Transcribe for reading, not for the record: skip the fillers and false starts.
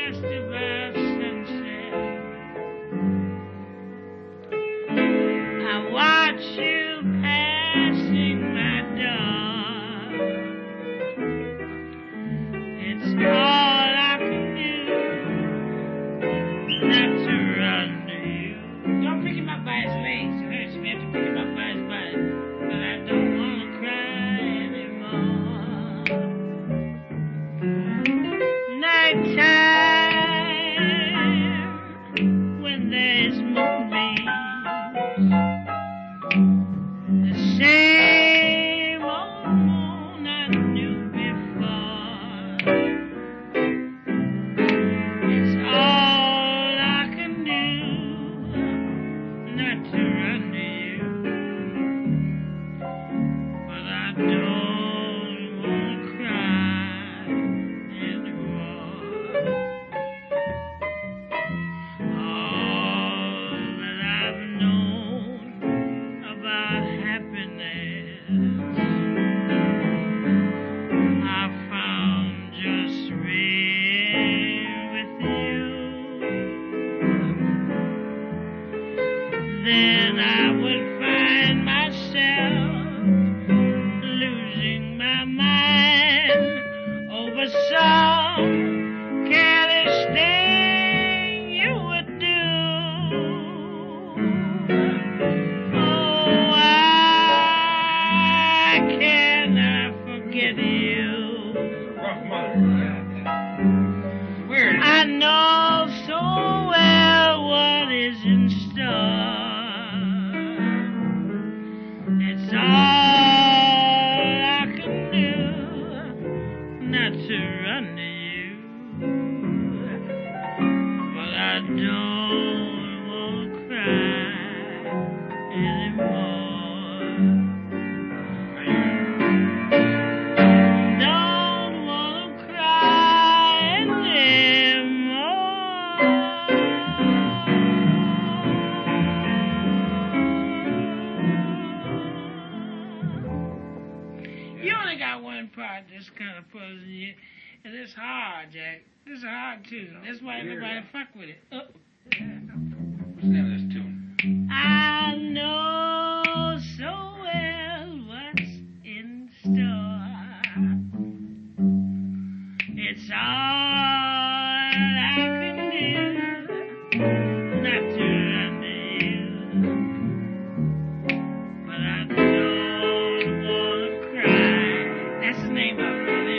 just about sunset. I watch you passing my door. It's all I can do not to run to you. Don't pick him up by his legs. It hurts me. I have to pick him up by his body. But I don't want to cry anymore. Nighttime, when there's moonbeams, the same old moon I knew before. It's all I can do not to run to you. But I don't want to cry anymore. All that I've known about happiness, I found just real with you. Then I would find myself losing my mind over some careless thing you would do. Oh, I cannot forget you. I know so well what is in store. It's all I can do not to run to you. But I don't want to cry anymore. Don't want to cry anymore. You only got one part that's kind of puzzling you, and it's hard, Jack. This is a hard tune. That's why nobody fuck with it. What's the name of this tune? I know so well what's in store. It's all I can do not to run to you. But I don't want to cry. That's the name of it.